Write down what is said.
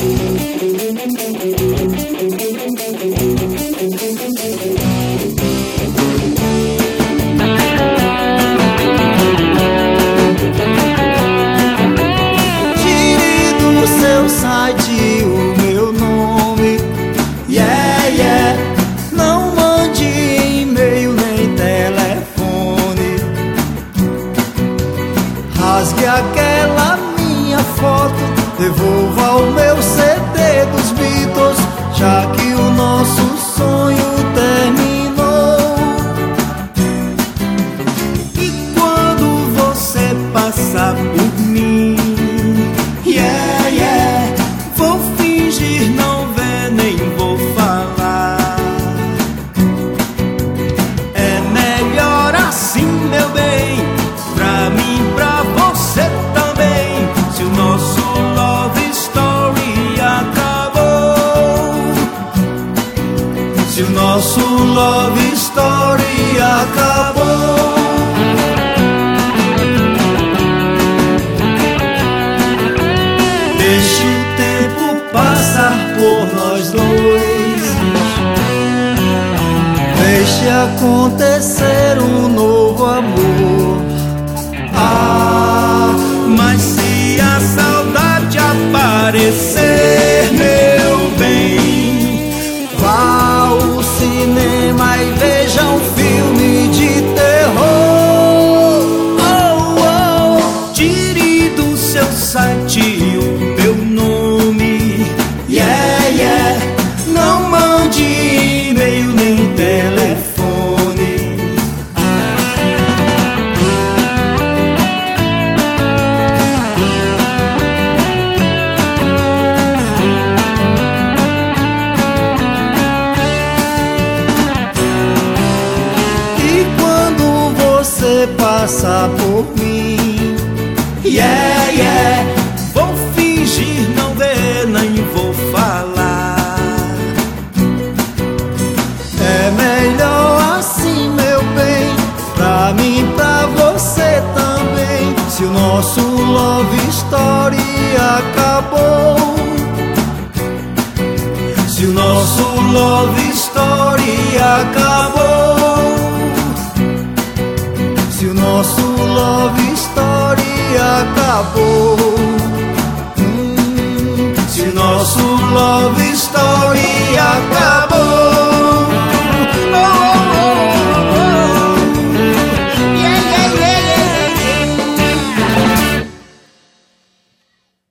Tire do seu site o meu nome, yeah, yeah. Não mande e-mail nem telefone. Rasgue aquela minha foto, devolva o meu CD dos Beatles, já que o nosso sonho terminou. E quando você passar por mim, yeah, yeah, vou fingir não ver, nem vou falar. É melhor assim, meu bem, pra mim, pra você também. Se o nosso love story acabou, se o nosso love story acabou. Deixe o tempo passar por nós dois, deixe acontecer um novo amor. Ah, mas se a saudade aparecer, meu bem, vá ao cinema e veja um filme de terror. Oh, oh. Tire do seu site o meu nome, yeah, yeah. Não mande e-mail nem telefone. Passar por mim, yeah, yeah, vou fingir não ver, nem vou falar. É melhor assim, meu bem, pra mim, pra você também. Se o nosso love story acabou, se o nosso love story acabou, se o nosso love story acabou, se o nosso love story